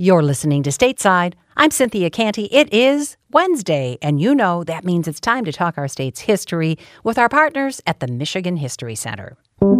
You're listening to Stateside. I'm Cynthia Canty. It is Wednesday, and you know that means it's time to talk our state's history with our partners at the Michigan History Center.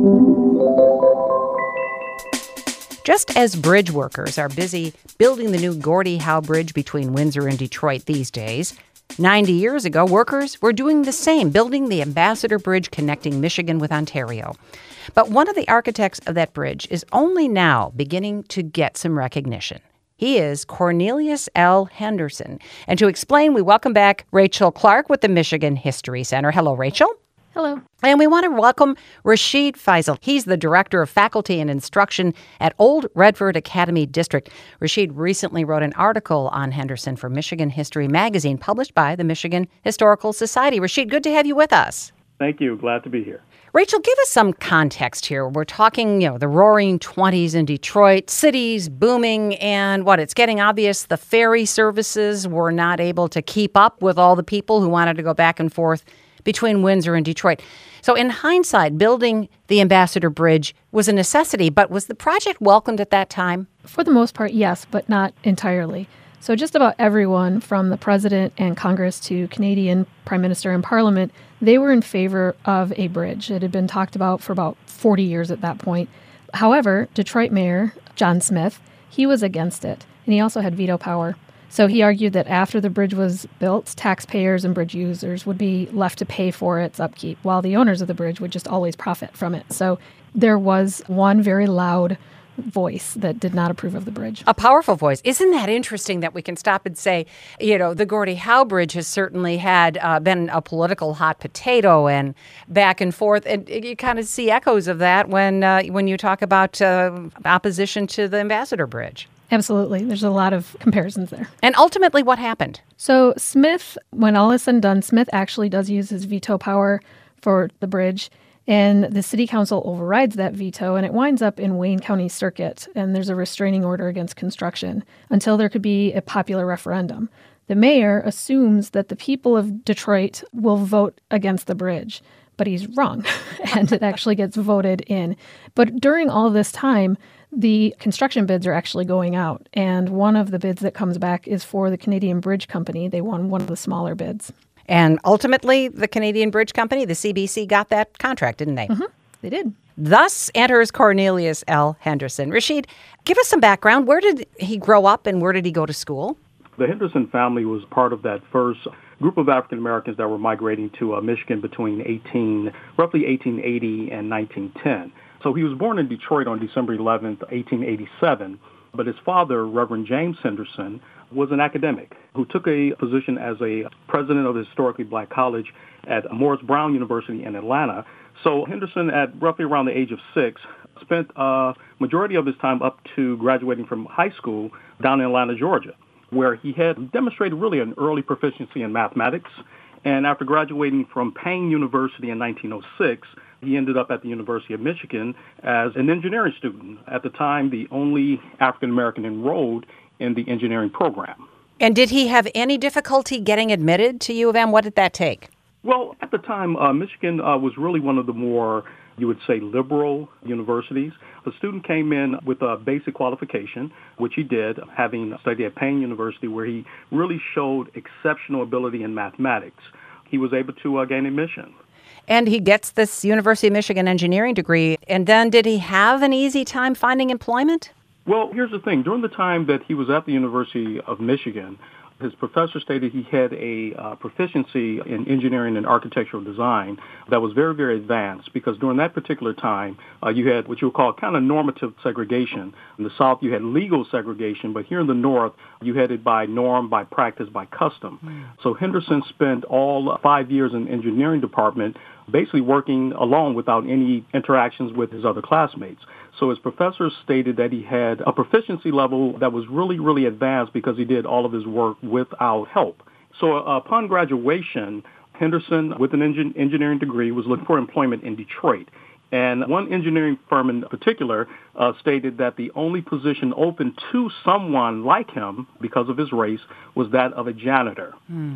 Just as bridge workers are busy building the new Gordie Howe Bridge between Windsor and Detroit these days, 90 years ago, workers were doing the same, building the Ambassador Bridge connecting Michigan with Ontario. But one of the architects of that bridge is only now beginning to get some recognition. He is Cornelius L. Henderson. And to explain, we welcome back Rachel Clark with the Michigan History Center. Hello, Rachel. Hello. And we want to welcome Rashid Faisal. He's the Director of Faculty and Instruction at Old Redford Academy District. Rashid recently wrote an article on Henderson for Michigan History Magazine, published by the Michigan Historical Society. Rashid, good to have you with us. Thank you. Glad to be here. Rachel, give us some context here. We're talking, the roaring 20s in Detroit, cities booming, and it's getting obvious the ferry services were not able to keep up with all the people who wanted to go back and forth between Windsor and Detroit. So in hindsight, building the Ambassador Bridge was a necessity, but was the project welcomed at that time? For the most part, yes, but not entirely. So just about everyone from the President and Congress to Canadian Prime Minister and Parliament, they were in favor of a bridge. It had been talked about for about 40 years at that point. However, Detroit Mayor John Smith, he was against it, and he also had veto power. So he argued that after the bridge was built, taxpayers and bridge users would be left to pay for its upkeep, while the owners of the bridge would just always profit from it. So there was one very loud voice that did not approve of the bridge. A powerful voice. Isn't that interesting that we can stop and say, the Gordie Howe Bridge has certainly had been a political hot potato and back and forth. And you kind of see echoes of that when you talk about opposition to the Ambassador Bridge. Absolutely. There's a lot of comparisons there. And ultimately, what happened? So Smith, when all is said and done, Smith actually does use his veto power for the bridge. And the city council overrides that veto, and it winds up in Wayne County Circuit. And there's a restraining order against construction until there could be a popular referendum. The mayor assumes that the people of Detroit will vote against the bridge, but he's wrong, and it actually gets voted in. But during all this time, the construction bids are actually going out, and one of the bids that comes back is for the Canadian Bridge Company. They won one of the smaller bids. And ultimately, the Canadian Bridge Company, the CBC, got that contract, didn't they? Mm-hmm. They did. Thus enters Cornelius L. Henderson. Rashid, give us some background. Where did he grow up and where did he go to school? The Henderson family was part of that first group of African Americans that were migrating to Michigan between roughly 1880 and 1910. So he was born in Detroit on December 11th, 1887, but his father, Reverend James Henderson, was an academic who took a position as a president of the historically black college at Morris Brown University in Atlanta. So Henderson, at roughly around the age of 6, spent a majority of his time up to graduating from high school down in Atlanta, Georgia, where he had demonstrated really an early proficiency in mathematics. And after graduating from Payne University in 1906, he ended up at the University of Michigan as an engineering student, at the time the only African-American enrolled in the engineering program. And did he have any difficulty getting admitted to U of M? What did that take? Well, at the time, Michigan was really one of the more, you would say, liberal universities. The student came in with a basic qualification, which he did, having studied at Payne University, where he really showed exceptional ability in mathematics. He was able to gain admission. And he gets this University of Michigan engineering degree. And then did he have an easy time finding employment? Well, here's the thing. During the time that he was at the University of Michigan, his professor stated he had a proficiency in engineering and architectural design that was very, very advanced, because during that particular time, you had what you would call kind of normative segregation. In the South, you had legal segregation, but here in the North, you had it by norm, by practice, by custom. So Henderson spent all 5 years in the engineering department basically working alone without any interactions with his other classmates. So his professors stated that he had a proficiency level that was really, really advanced because he did all of his work without help. So upon graduation, Henderson, with an engineering degree, was looking for employment in Detroit. And one engineering firm in particular stated that the only position open to someone like him, because of his race, was that of a janitor.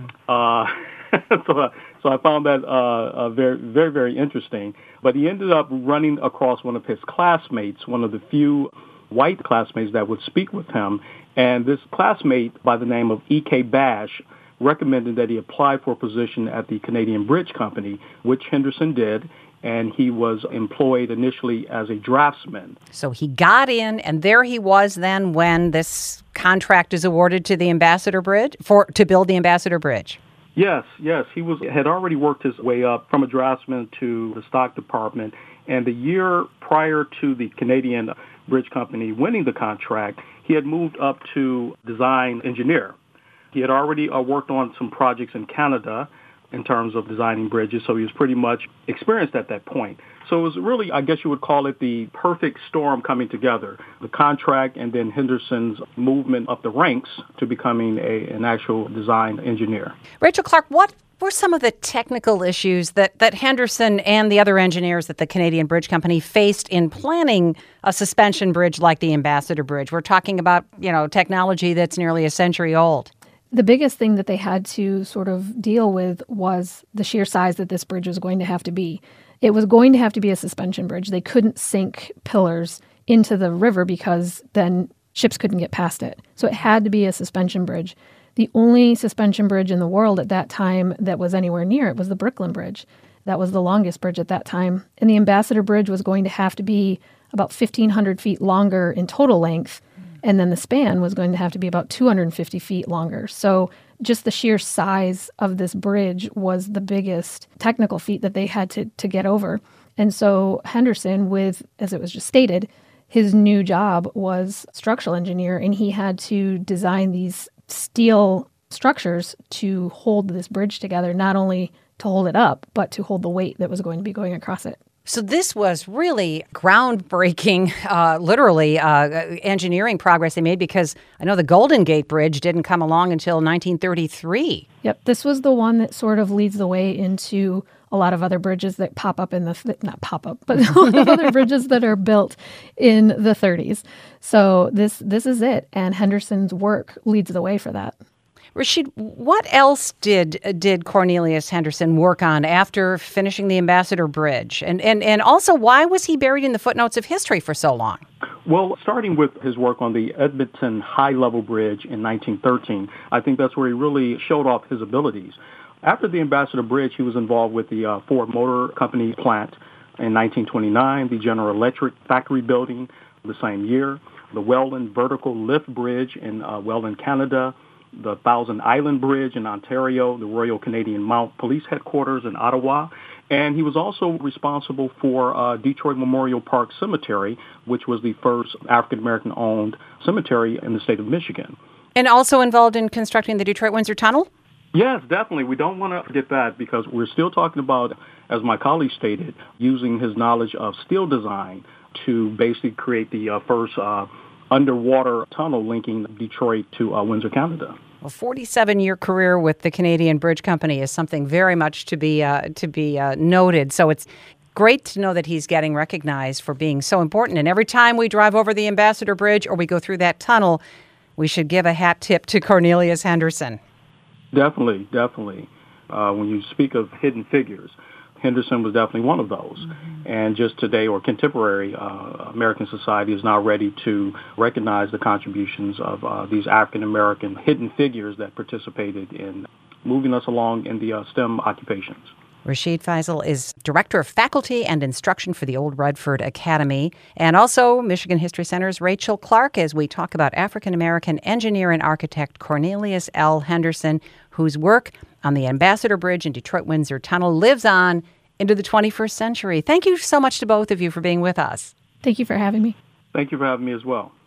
So I found that very, very, very interesting. But he ended up running across one of his classmates, one of the few white classmates that would speak with him. And this classmate by the name of E.K. Bash recommended that he apply for a position at the Canadian Bridge Company, which Henderson did. And he was employed initially as a draftsman. So he got in, and there he was then when this contract is awarded to the Ambassador Bridge, to build the Ambassador Bridge. Yes. He had already worked his way up from a draftsman to the stock department. And the year prior to the Canadian Bridge Company winning the contract, he had moved up to design engineer. He had already worked on some projects in Canada in terms of designing bridges, so he was pretty much experienced at that point. So it was really, I guess you would call it the perfect storm coming together, the contract and then Henderson's movement up the ranks to becoming an actual design engineer. Rachel Clark, what were some of the technical issues that Henderson and the other engineers at the Canadian Bridge Company faced in planning a suspension bridge like the Ambassador Bridge? We're talking about, technology that's nearly a century old. The biggest thing that they had to sort of deal with was the sheer size that this bridge was going to have to be. It was going to have to be a suspension bridge. They couldn't sink pillars into the river because then ships couldn't get past it. So it had to be a suspension bridge. The only suspension bridge in the world at that time that was anywhere near it was the Brooklyn Bridge. That was the longest bridge at that time. And the Ambassador Bridge was going to have to be about 1,500 feet longer in total length. And then the span was going to have to be about 250 feet longer. So just the sheer size of this bridge was the biggest technical feat that they had to get over. And so Henderson, as it was just stated, his new job was structural engineer, and he had to design these steel structures to hold this bridge together, not only to hold it up, but to hold the weight that was going to be going across it. So this was really groundbreaking, literally, engineering progress they made, because I know the Golden Gate Bridge didn't come along until 1933. Yep, this was the one that sort of leads the way into a lot of other bridges that pop up not pop up, but a lot of other bridges that are built in the 30s. So this is it, and Henderson's work leads the way for that. Rashid, what else did Cornelius Henderson work on after finishing the Ambassador Bridge? And also, why was he buried in the footnotes of history for so long? Well, starting with his work on the Edmonton High-Level Bridge in 1913, I think that's where he really showed off his abilities. After the Ambassador Bridge, he was involved with the Ford Motor Company plant in 1929, the General Electric factory building the same year, the Welland Vertical Lift Bridge in Welland, Canada, the Thousand Island Bridge in Ontario, the Royal Canadian Mount Police Headquarters in Ottawa. And he was also responsible for Detroit Memorial Park Cemetery, which was the first African-American-owned cemetery in the state of Michigan. And also involved in constructing the Detroit-Windsor Tunnel? Yes, definitely. We don't want to forget that, because we're still talking about, as my colleague stated, using his knowledge of steel design to basically create the first underwater tunnel linking Detroit to Windsor, Canada. A 47-year career with the Canadian Bridge Company is something very much to be noted. So it's great to know that he's getting recognized for being so important. And every time we drive over the Ambassador Bridge or we go through that tunnel, we should give a hat tip to Cornelius Henderson. Definitely. When you speak of hidden figures, Henderson was definitely one of those. Mm-hmm. And just today, or contemporary American society is now ready to recognize the contributions of these African-American hidden figures that participated in moving us along in the STEM occupations. Rashid Feisal is Director of Faculty and Instruction for the Old Redford Academy, and also Michigan History Center's Rachel Clark, as we talk about African-American engineer and architect Cornelius L. Henderson, whose work on the Ambassador Bridge and Detroit-Windsor Tunnel lives on into the 21st century. Thank you so much to both of you for being with us. Thank you for having me. Thank you for having me as well.